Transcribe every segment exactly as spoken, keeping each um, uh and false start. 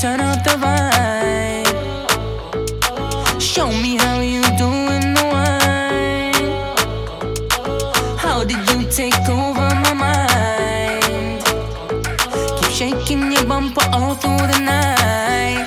turn up the vibe. Show me how you doing the wine. How did you take over my mind? Keep shaking your bumper all through the night.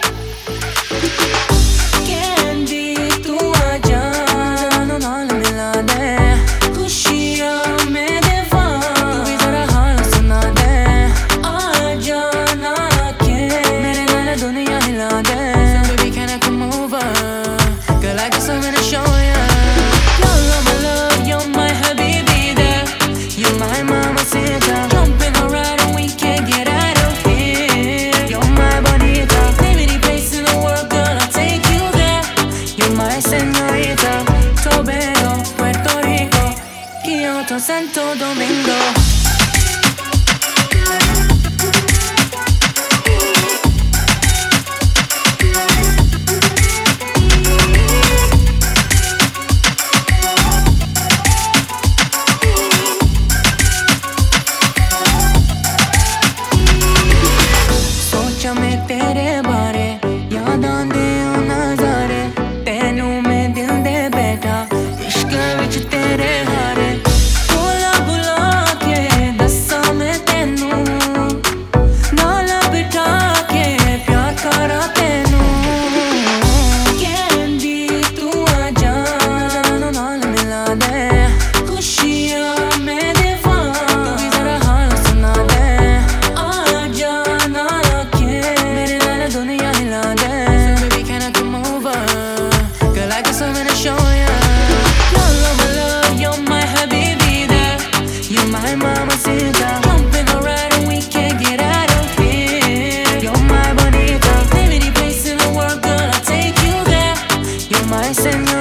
Candy, tu aaja, jaano naal mila de. Khushiyan mein dewa, tu bhi zara haal suna de. Aaja na ke, mere naal duniya hila de. So baby, can I come over? Girl, I guess I'm gonna show ya. You're my love, you're my habibi de. You're my mamacita. Jump in the ride and we can't get out of here. You're my bonita. Name any place in the world, girl, I'll take you there. You're my señorita. Tobago, Puerto Rico, Kyoto, Santo Domingo. सोचा मैं तेरे बारे, याद आंदे ओ नज़ारे. तेनू मैं दिल दे बैठा, इश्क विच तेरे हारे. भुला भुला के दस्सा मैं तेनू, नाल बिठा के प्यार करा तेनू. कैंडी तू आजा, जानो नाल मिला दे. खुशियां मैं देवा, तू भी जरा हाल सुना दे. आजा ना के, mere naal duniya hila de. So baby, can I come over? Girl, I guess I'm gonna show ya. You're my love, you're my habibi de. You're my mamacita. Jump in the ride and we can't get out of here. You're my bonita. Name any place in the world, girl, I'll take you there. You're my señorita.